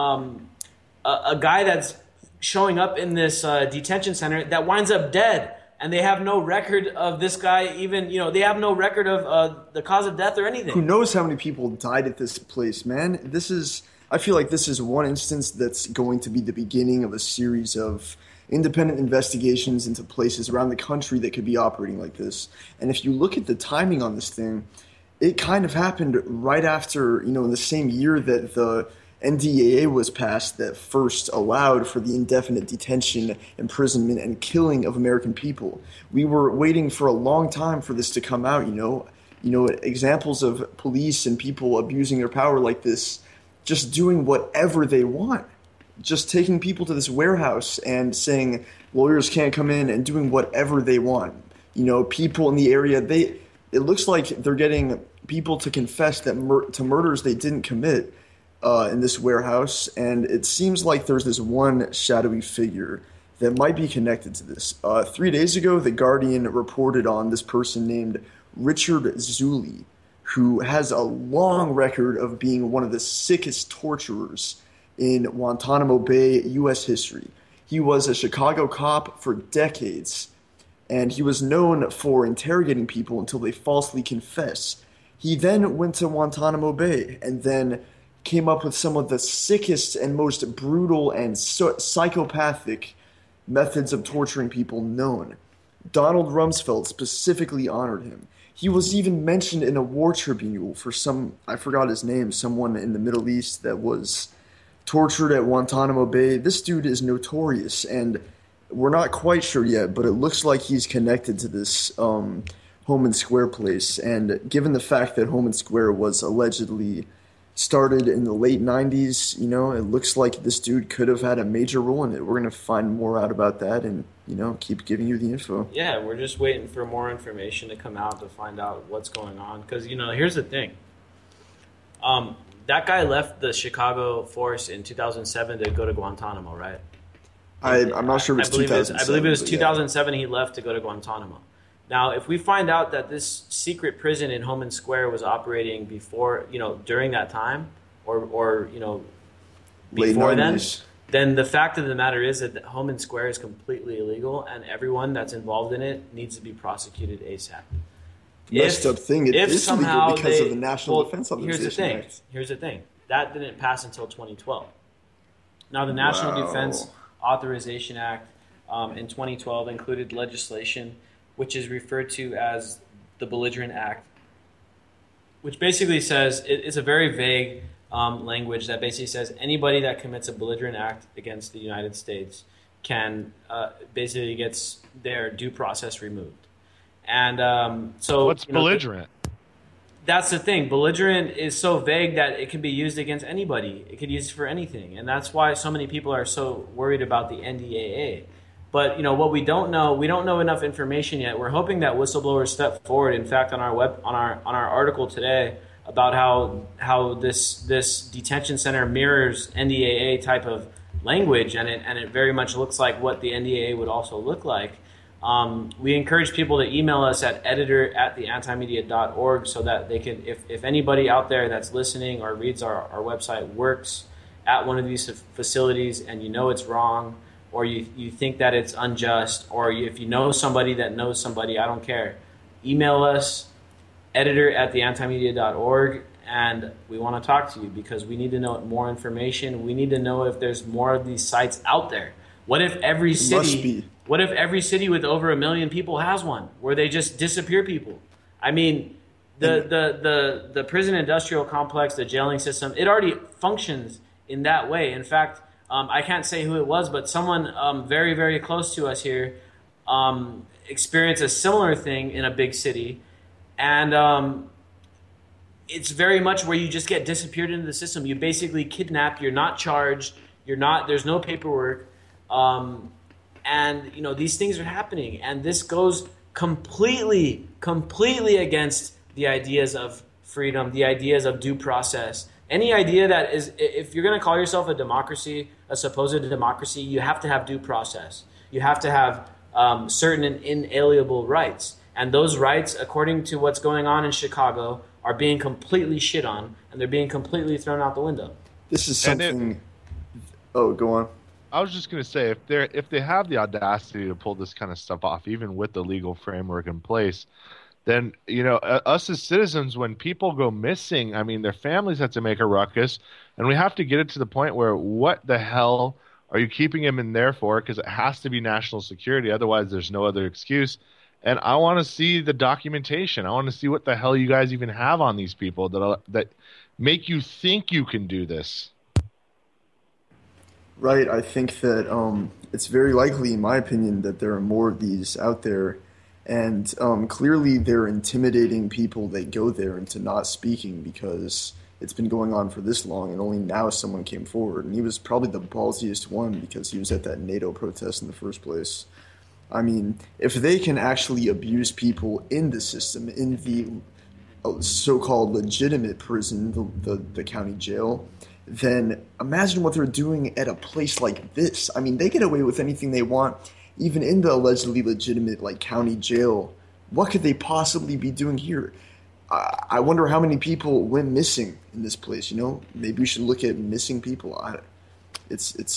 a guy that's showing up in this detention center that winds up dead, and they have no record of this guy even, they have no record of the cause of death or anything. Who knows how many people died at this place, man? I feel like this is one instance that's going to be the beginning of a series of independent investigations into places around the country that could be operating like this. And if you look at the timing on this thing, it kind of happened right after, in the same year that the NDAA was passed that first allowed for the indefinite detention, imprisonment, and killing of American people. We were waiting for a long time for this to come out, examples of police and people abusing their power like this, just doing whatever they want. Just taking people to this warehouse and saying lawyers can't come in and doing whatever they want. People in the area, it looks like they're getting people to confess that to murders they didn't commit in this warehouse. And it seems like there's this one shadowy figure that might be connected to this. 3 days ago, The Guardian reported on this person named Richard Zulli, who has a long record of being one of the sickest torturers in Guantanamo Bay, U.S. history. He was a Chicago cop for decades, and he was known for interrogating people until they falsely confess. He then went to Guantanamo Bay and then came up with some of the sickest and most brutal and psychopathic methods of torturing people known. Donald Rumsfeld specifically honored him. He was even mentioned in a war tribunal for I forgot his name, someone in the Middle East that was tortured at Guantanamo Bay. This dude is notorious, and we're not quite sure yet, but it looks like he's connected to this Homan Square place. And given the fact that Homan Square was allegedly started in the late 90s, it looks like this dude could have had a major role in it. We're going to find more out about that and, keep giving you the info. Yeah, we're just waiting for more information to come out to find out what's going on. Because, here's the thing. That guy left the Chicago force in 2007 to go to Guantanamo, right? I'm not sure if it's 2007. I believe it was 2007 he left to go to Guantanamo. Now, if we find out that this secret prison in Homan Square was operating before, during that time, or before then the fact of the matter is that Homan Square is completely illegal, and everyone that's involved in it needs to be prosecuted ASAP. Messed up thing. It is illegal because of the National Defense Authorization Act. Here's the thing. That didn't pass until 2012. Now, the National Defense Authorization Act in 2012 included legislation which is referred to as the Belligerent Act, which basically says, it's a very vague language that basically says anybody that commits a belligerent act against the United States can basically gets their due process removed. And so... What's belligerent? That's the thing. Belligerent is so vague that it can be used against anybody. It could be used for anything. And that's why so many people are so worried about the NDAA. But, what we don't know enough information yet. We're hoping that whistleblowers step forward. In fact, on our article today about how this detention center mirrors NDAA type of language, and it very much looks like what the NDAA would also look like. We encourage people to email us at editor@theantimedia.org so that they can, if anybody out there that's listening or reads our website works at one of these facilities and it's wrong, or you think that it's unjust, or if you know somebody that knows somebody, I don't care. Email us, editor@theantimedia.org, and we want to talk to you because we need to know more information. We need to know if there's more of these sites out there. What if every city with over 1 million people has one where they just disappear people? I mean, the prison industrial complex, the jailing system, it already functions in that way. In fact, I can't say who it was, but someone very, very close to us here experienced a similar thing in a big city. And it's very much where you just get disappeared into the system. You basically kidnapped. You're not charged. There's no paperwork. And, these things are happening. And this goes completely against the ideas of freedom, the ideas of due process. Any idea that is, if you're going to call yourself a democracy, a supposed democracy, you have to have due process. You have to have certain and inalienable rights. And those rights, according to what's going on in Chicago, are being completely shit on, and they're being completely thrown out the window. This is something... go on. I was just going to say, if they have the audacity to pull this kind of stuff off, even with the legal framework in place, then, us as citizens, when people go missing, I mean, their families have to make a ruckus, and we have to get it to the point where what the hell are you keeping them in there for? Because it has to be national security. Otherwise, there's no other excuse. And I want to see the documentation. I want to see what the hell you guys even have on these people that make you think you can do this. Right. I think that it's very likely, in my opinion, that there are more of these out there. And clearly they're intimidating people that go there into not speaking because it's been going on for this long and only now someone came forward. And he was probably the ballsiest one because he was at that NATO protest in the first place. I mean, if they can actually abuse people in the system, in the so-called legitimate prison, the county jail, then imagine what they're doing at a place like this. I mean, they get away with anything they want. Even in the allegedly legitimate county jail, what could they possibly be doing here? I wonder how many people went missing in this place. Maybe we should look at missing people. It's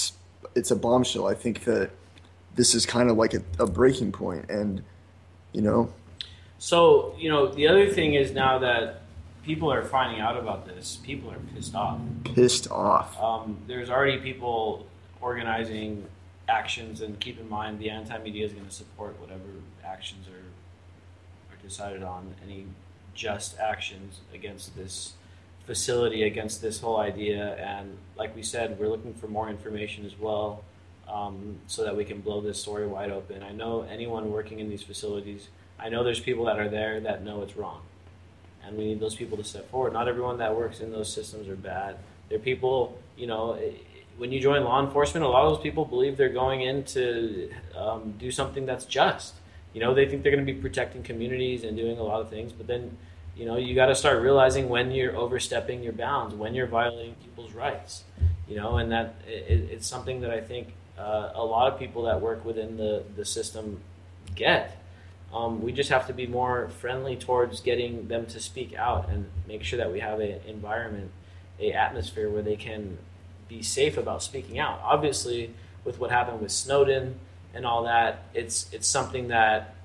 it's a bombshell. I think that this is kind of like a breaking point, and you know. So, you know, the other thing is now that people are finding out about this, people are pissed off. Pissed off. There's already people organizing actions, and keep in mind the anti-media is going to support whatever actions are decided on, any just actions against this facility, against this whole idea. And like we said, we're looking for more information as well, so that we can blow this story wide open. I know anyone working in these facilities, I know there's people that are there that know it's wrong, and we need those people to step forward. Not everyone that works in those systems are bad. They're people, you know, when you join law enforcement, a lot of those people believe they're going in to do something that's just. You know, they think they're going to be protecting communities and doing a lot of things, but then, you know, you got to start realizing when you're overstepping your bounds, when you're violating people's rights, you know, and that it's something that I think a lot of people that work within the system get. We just have to be more friendly towards getting them to speak out and make sure that we have an environment, an atmosphere where they can be safe about speaking out. Obviously, with what happened with Snowden and all that, it's something that,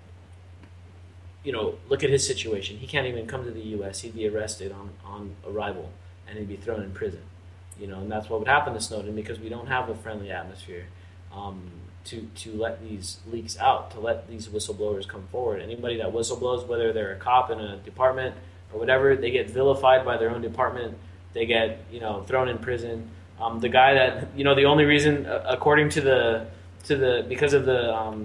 you know, look at his situation. He can't even come to the U.S. He'd be arrested on arrival, and he'd be thrown in prison. You know, and that's what would happen to Snowden, because we don't have a friendly atmosphere to let these leaks out, to let these whistleblowers come forward. Anybody that whistleblows, whether they're a cop in a department or whatever, they get vilified by their own department. They get, you know, thrown in prison. The guy that, you know, the only reason, according to because of the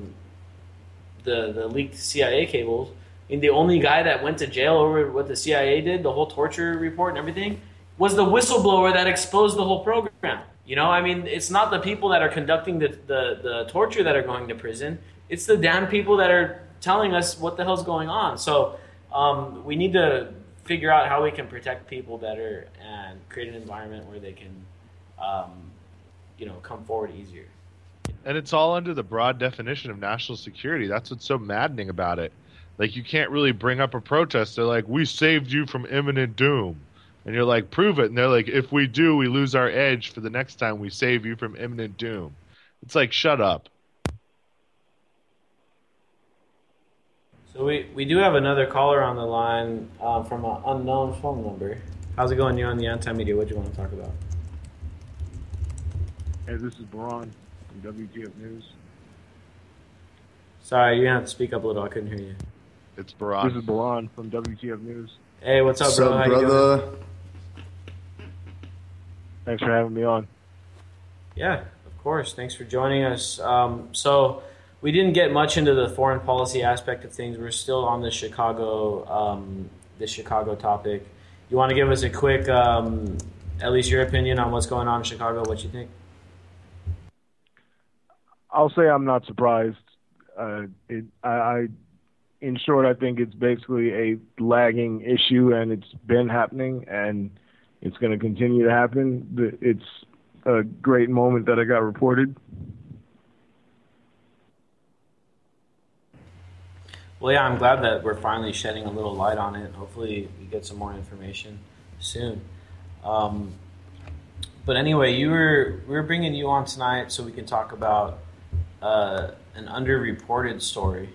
leaked CIA cables, and the only guy that went to jail over what the CIA did, the whole torture report and everything, was the whistleblower that exposed the whole program. You know, I mean, it's not the people that are conducting the torture that are going to prison. It's the damn people that are telling us what the hell's going on. So we need to figure out how we can protect people better and create an environment where they can, you know, come forward easier. And it's all under the broad definition of national security. That's what's so maddening about it. Like, you can't really bring up a protest. They're like, we saved you from imminent doom. And you're like, prove it. And they're like, if we do, we lose our edge for the next time we save you from imminent doom. It's like, shut up. So we do have another caller on the line from an unknown phone number. How's it going? You're on the Anti-Media. What do you want to talk about? Hey, this is Baran from WTF News. Sorry, you're going to have to speak up a little. I couldn't hear you. It's Baran. This is Baran from WTF News. Hey, what's up, bro? How you brother? doing? Thanks for having me on. Yeah, of course. Thanks for joining us. So we didn't get much into the foreign policy aspect of things. We're still on the Chicago topic. You want to give us a quick, at least your opinion on what's going on in Chicago, what you think? I'll say I'm not surprised. In short, I think it's basically a lagging issue, and it's been happening, and it's going to continue to happen. It's a great moment that I got reported. Well, yeah, I'm glad that we're finally shedding a little light on it. Hopefully we get some more information soon. But anyway, we were bringing you on tonight so we can talk about an underreported story,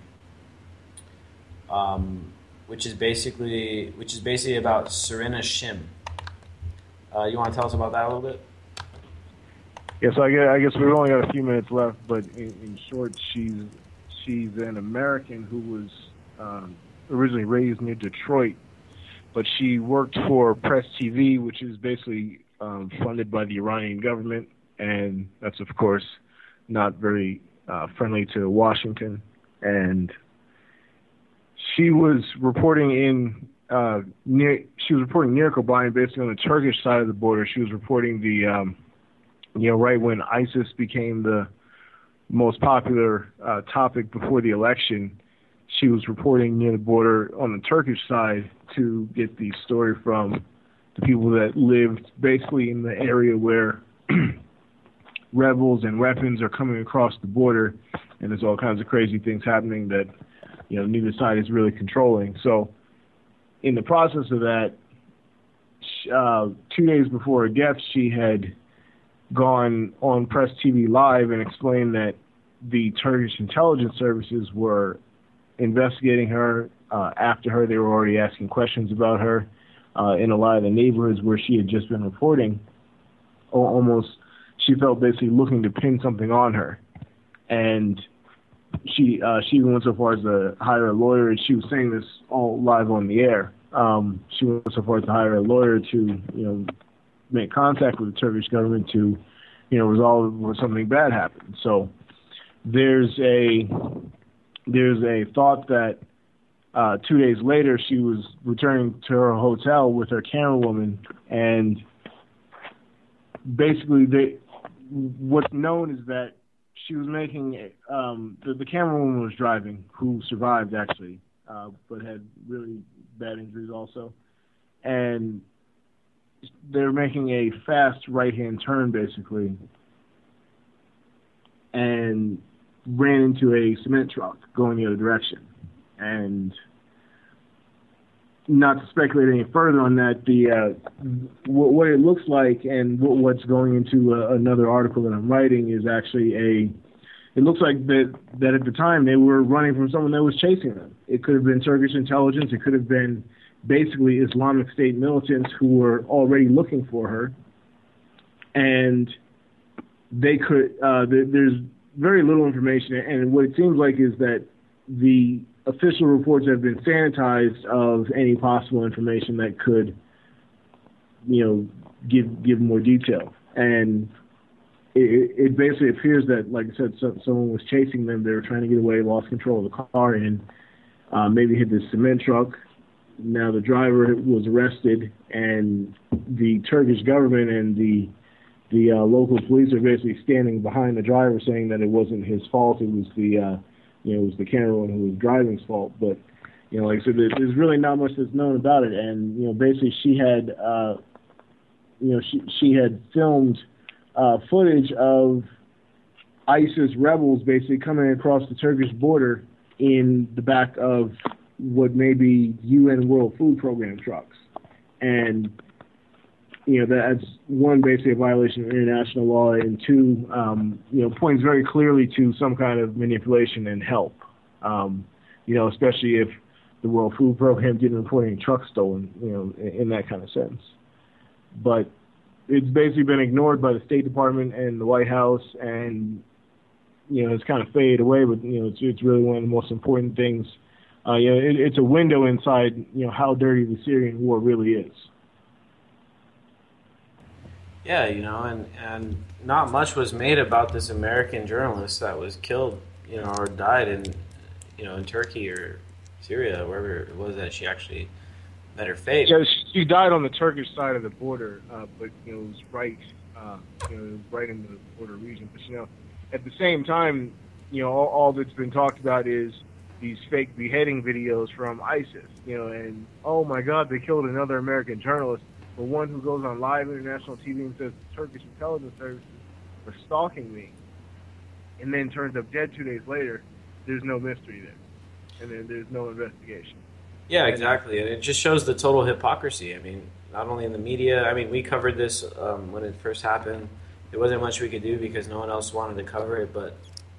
which is basically about Serena Shim. You want to tell us about that a little bit? Yes, I guess we've only got a few minutes left, but in short, she's an American who was originally raised near Detroit, but she worked for Press TV, which is basically funded by the Iranian government, and that's, of course, not very friendly to Washington. And she was reporting near Kobani, basically on the Turkish side of the border. She was reporting right when ISIS became the most popular topic before the election. She was reporting near the border on the Turkish side to get the story from the people that lived basically in the area where rebels and weapons are coming across the border, and there's all kinds of crazy things happening that neither side is really controlling. So in the process of that, 2 days before her death, she had gone on Press TV Live and explained that the Turkish intelligence services were investigating her. After her, they were already asking questions about her in a lot of the neighborhoods where she had just been reporting. Almost, she felt basically looking to pin something on her. And she even went so far as to hire a lawyer, and she was saying this all live on the air. She went so far as to hire a lawyer to, make contact with the Turkish government to, resolve when something bad happened. So there's a thought that 2 days later she was returning to her hotel with her camerawoman, and basically what's known is that she was making the camerawoman was driving, who survived actually, but had really bad injuries also, and they're making a fast right-hand turn basically, and ran into a cement truck going the other direction. And not to speculate any further on that, what it looks like and what's going into another article that I'm writing is actually it looks like that at the time they were running from someone that was chasing them. It could have been Turkish intelligence. It could have been basically Islamic State militants who were already looking for her. And they could, there's very little information. And what it seems like is that the official reports have been sanitized of any possible information that could, give more detail. And it basically appears that, like I said, someone was chasing them. They were trying to get away, lost control of the car, and maybe hit this cement truck. Now the driver was arrested, and the Turkish government and the local police are basically standing behind the driver, saying that it wasn't his fault. It was it was the cameraman who was driving's fault. But like I said, there's really not much that's known about it. And basically she had she had filmed footage of ISIS rebels basically coming across the Turkish border in the back of what may be UN World Food Program trucks. And that's one, basically a violation of international law, and two, points very clearly to some kind of manipulation and help. Especially if the World Food Program didn't report any trucks stolen, in that kind of sense. But it's basically been ignored by the State Department and the White House, and it's kind of faded away. But it's really one of the most important things. It's a window inside how dirty the Syrian war really is. Yeah, and not much was made about this American journalist that was killed, or died in Turkey or Syria, wherever it was that she actually met her fate. Yeah, she died on the Turkish side of the border, but it was right, right in the border region. But at the same time, all that's been talked about is these fake beheading videos from ISIS, and oh my God, they killed another American journalist. But one who goes on live international TV and says Turkish intelligence services are stalking me, and then turns up dead 2 days later. There's no mystery there, and then there's no investigation. Yeah, exactly, and it just shows the total hypocrisy. I mean, not only in the media. I mean, we covered this when it first happened. There wasn't much we could do because no one else wanted to cover it. But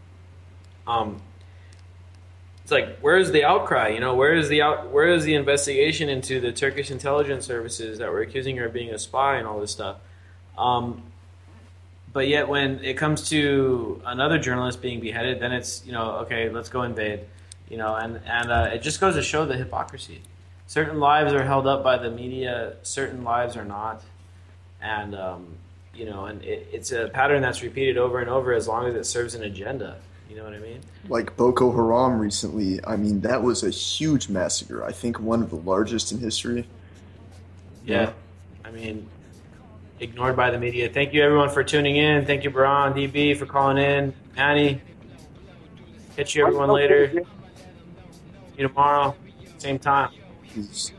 it's like, where's the outcry? Where is the investigation into the Turkish intelligence services that were accusing her of being a spy and all this stuff? But yet, when it comes to another journalist being beheaded, then it's okay, let's go invade. And it just goes to show the hypocrisy. Certain lives are held up by the media, certain lives are not, and and it's a pattern that's repeated over and over as long as it serves an agenda. You know what I mean? Like Boko Haram recently, that was a huge massacre. I think one of the largest in history. Yeah. Ignored by the media. Thank you, everyone, for tuning in. Thank you, Baran, DB, for calling in. Annie, catch you, everyone, later. See you tomorrow, same time. Peace.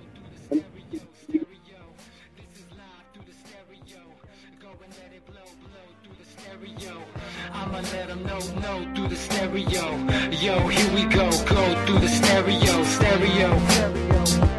I'ma let them know through the stereo. Yo, here we go through the stereo.